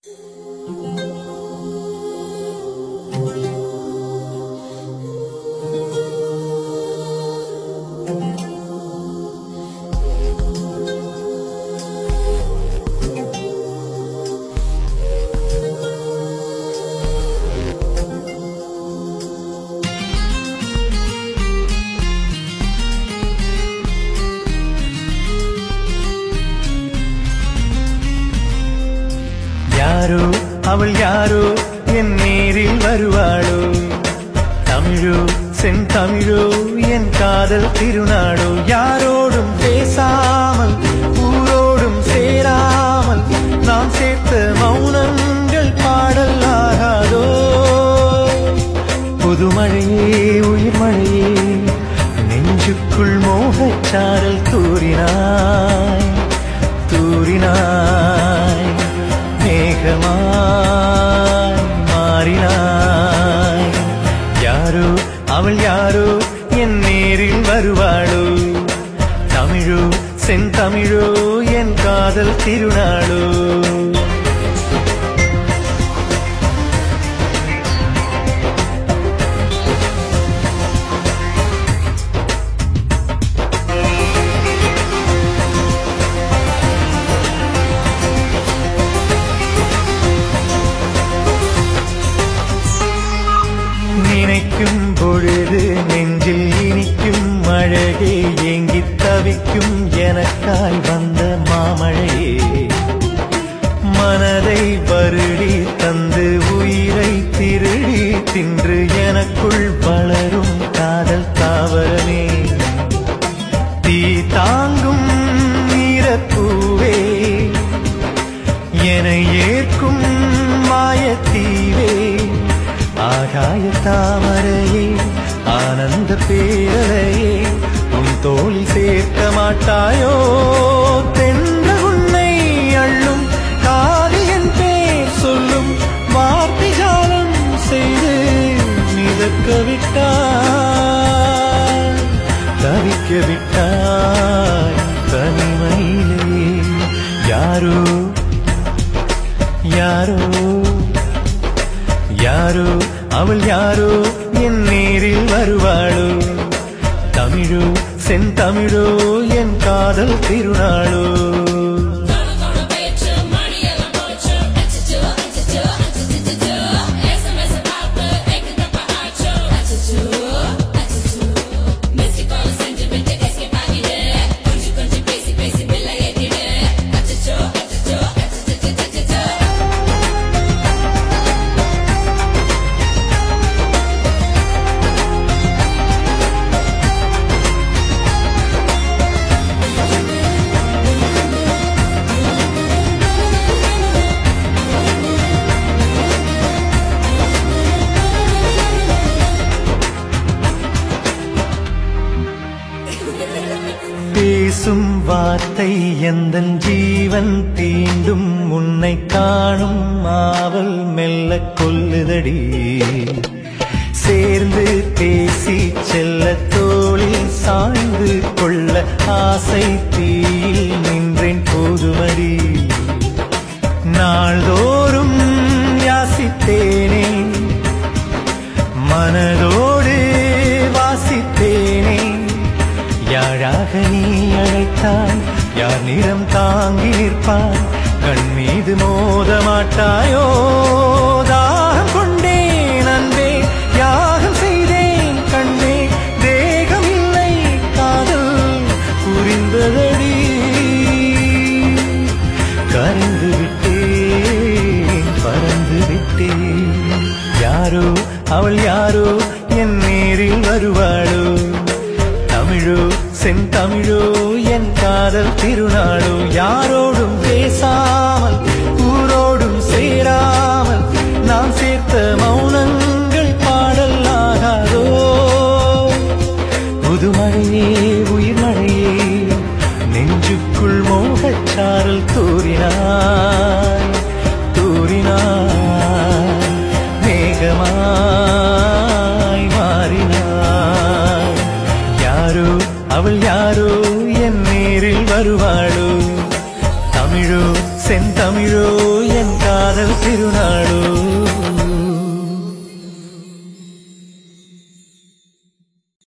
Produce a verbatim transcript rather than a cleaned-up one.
யாரோ அவள் யாரோ என் நேரில் வருவாளோ, தமிழோ செந்தமிழோ என் காதல் திருநாடோ. யாரோடும் பேசாமல் ஊரோடும் சேராமல் நாம் சேர்த்த மௌனங்கள் பாடல் ஆகாதோ. புதுமழையே உயிர் மழையே நெஞ்சுக்குள் மோகச்சாரல் தூரினாய் தூரினாய் மேகமாய் மாறினாய். யாரோ அவள் யாரோ என் நேரில் வருவாளோ, தமிழோ செந்தமிழோ என் காதல் திருநாளோ. நினைக்கும் பொழுது நெஞ்சில் இனிக்கும் அழகே, ஏங்கித் தவிக்கும் எனக்காய் வந்த மாமழையே. மனதை வருடி தந்து உயிரை திருடி தின்று எனக்குள் வளரும் காதல் தாவரமே. தீ தாங்கும் நீரப்பூவே என ஏற்கும் மாயத்தீவே. ஆகாய தாமரையே ஆனந்த பேரலையே உன் தோளில் சேர்க்க மாட்டாயோ. தென்ற உன்னை அள்ளும் காதியன் பேர் சொல்லும் வார்த்தை ஜாலம் செய்து மிதக்க விட்டாய் தவிக்க விட்டாய் தனிமையிலே. யாரோ யாரோ யாரோ அவள் யாரோ என் நேரில் வருவாளோ, தமிழோ செந்தமிழோ என் காதல் திருநாளோ. பேசும் வார்த்தை எந்தன் ஜீவன் தீண்டும் உன்னை காணும் ஆவல் மெல்ல கொல்லுதடி. சேர்ந்து பேசி செல்ல தோளில் சாய்ந்து கொள்ள ஆசை தீயில் நின்றேன் போதுமடி. நாள்தோறும் யாசித்தேனே மனதோடு வாசித்தேனே. யாழாக நீ அழைத்தாய் யார் நிறம் தாங்கி நிற்பாய், கண் மீது மோத மாட்டாயோ. தாகம் கொண்டேன் அன்பே யாகம் செய்தேன் கண்ணே, தேகம் இல்லை காதல் புரிந்ததடி. கரைந்து விட்டேன் பறந்து விட்டேன். யாரோ அவள் யாரோ என் நேரில் வருவாளோ, தமிழோ செந்தமிழோ என் காதல் திருநாளோ. யாரோடும் பேசாமல் ஊரோடும் சேராமல் நாம் சேர்த்த மௌனங்கள் பாடல் ஆகாதோ. புதுமழையே உயிர் மழையே நெஞ்சுக்குள் மோகச்சாரல் தூரினாய் தூரினாய் மேகமாய் மாறினாய். யாரோ அவள் யாரோ என் நேரில் வருவாளோ, காதல் திருநாளோ